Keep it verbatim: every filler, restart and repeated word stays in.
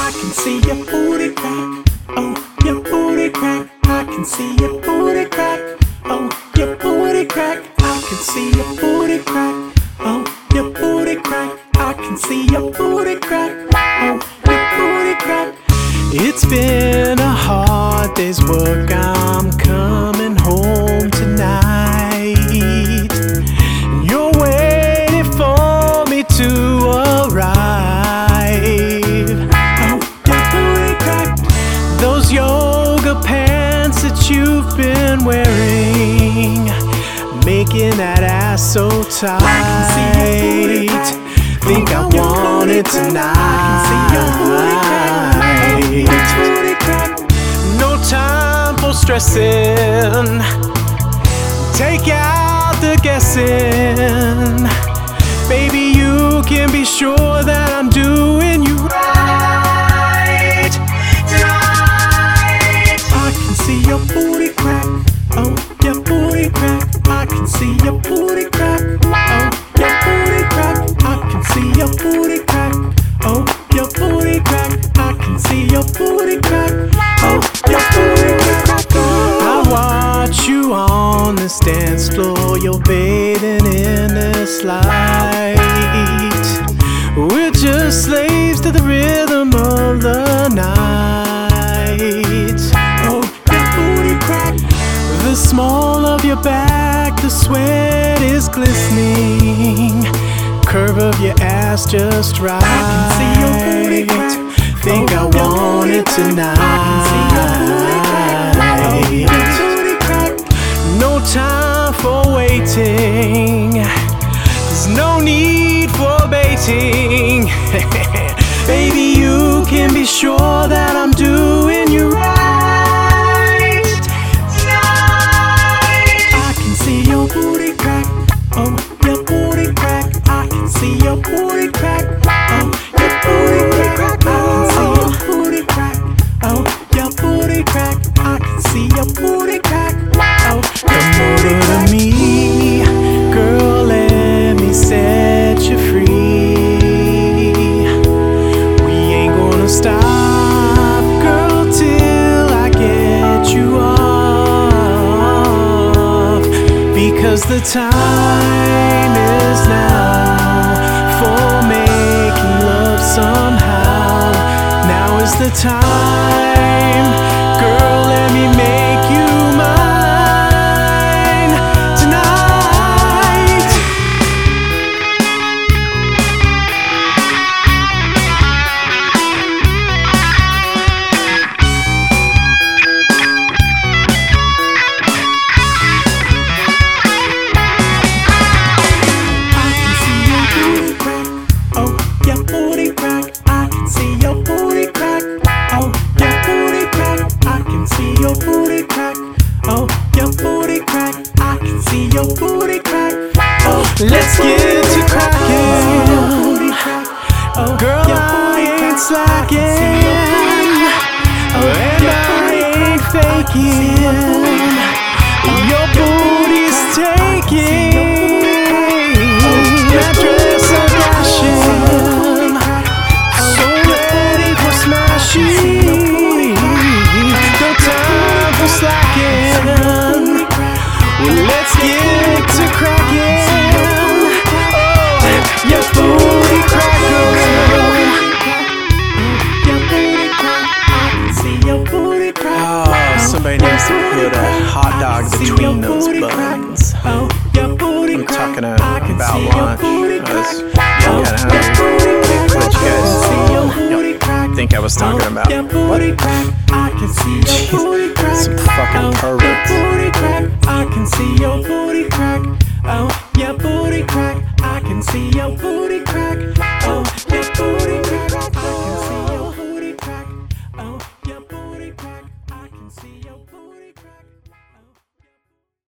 I can see your booty crack. Oh, your booty crack. I can see your booty crack. Oh, your booty crack. I can see your booty crack. Oh, your booty crack. I can see your booty crack. Oh, your booty crack. It's been a hard day's work. I'm coming home tonight. You're waiting for me to arrive. Oh, your booty crack. Those yoga pants that you've been wearing, making that ass so tight. I can see your booty crack. Think I want it tonight. I can see your booty crack. No time for stressing. Take out the guessing. Baby, you can be sure that I'm doing you right tonight. I can see your booty crack. Oh, your booty crack. I can see your booty crack. Oh, your booty crack. I can see your booty crack. Oh, your booty crack. I can see your booty crack. Oh, your booty crack. I watch you on this dance floor. You're bathing in this light. We're just slaves to the rhythm of the night. Oh, your booty crack. The small of your back, the sweat is glistening. Curve of your ass just right. I can see your booty crack. Think oh, I want it tonight. I can see your booty crack. Oh, booty crack. No time for waiting. There's no need for baiting. Baby, you can be sure that I'm doing you right tonight. I can see your booty crack. Oh, your booty crack. I can see your booty crack. Oh, your booty crack. I can see your booty crack. Oh, your booty crack. I can see your booty crack. Oh, come over to me, girl. Let me set you free. We ain't gonna stop, girl, till I get you off. Because the time is now for making love somehow. Now is the time, girl, let me make you mine tonight. I can see your booty crack. Oh, your booty crack. I can see your booty crack. Oh, your booty crack. I can see your booty crack. Oh, your booty crack. I can see your booty crack. Oh, let's get to cracking. Oh, girl, I ain't slacking. Oh, and I ain't faking. Your booty's taking. That dress I'm dashing. So ready for smashing. No time for slacking. Well, let's get to cracking. Oh, your booty crack, girl. Your booty crack. I can see your booty crack. Oh, somebody needs to put a hot dog between those buns. Oh, your booty I'm crack. talking uh, I can about see your lunch. booty I was crack. kind of hungry. Let you guys think I was talking about. Your booty crack. I can see your booty crack. Some fucking perverts. Your booty crack. I can see your booty crack. Oh, your booty crack. I can see your booty crack.